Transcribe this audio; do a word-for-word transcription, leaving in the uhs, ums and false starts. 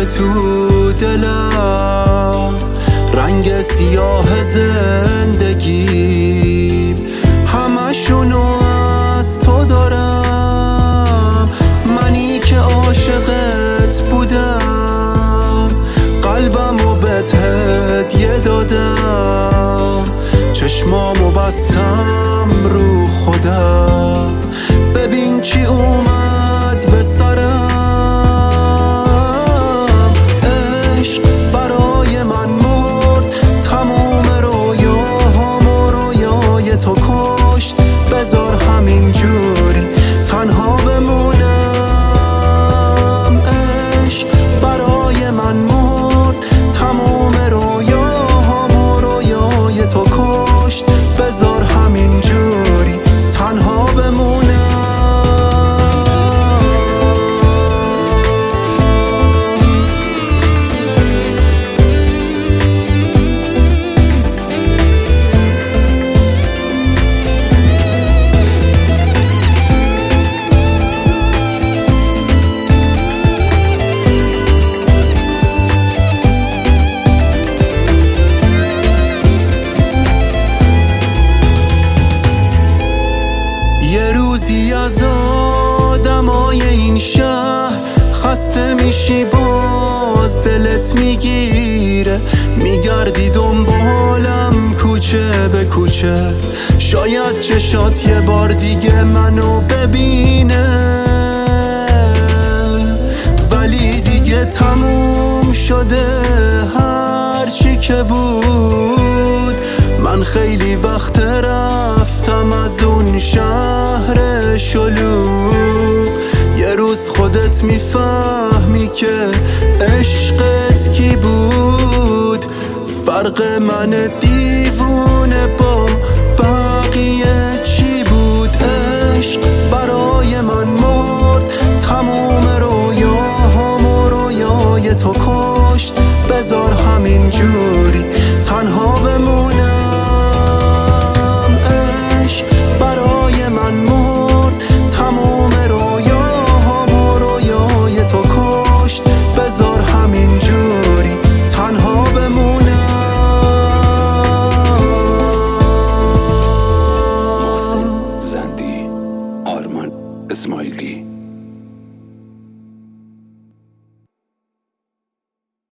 تو دلم، رنگ سیاه زندگی همشونو از تو دارم. منی که عاشقت بودم، قلبمو بهت هدیه دادم، چشمامو بستم رو خودم. ببین چی اومد به سرم، عشق برای من مرد، تموم رویاهامو رویای تو کشت. بذار همین جوری تنها بمونم. عشق برای من مرد، تموم رویاهامو رویای تو کشت. بذار همین جوری تنها بمونم. یه روزی از آدمای این شهر خسته میشی، باز دلت میگیره، میگردی دنبالم کوچه به کوچه. شاید چشات یه بار دیگه منو ببینه، ولی دیگه تموم شده هرچی که بود. من خیلی وقت رفتم از اون شهر شلوغ. یه روز خودت میفهمی که عشقت کی بود. فرق من دیوونه با بقیه چی بود؟ عشق برای من مرد، تموم رویاهامو رویای تو کشت. بذار همین جوری تنها بمونم. عشق برای من مرد، تموم رویاهامو رویای تو کشت. بذار همین جوری تنها بمونم. محسن زندی، آرمان اسماعیلی.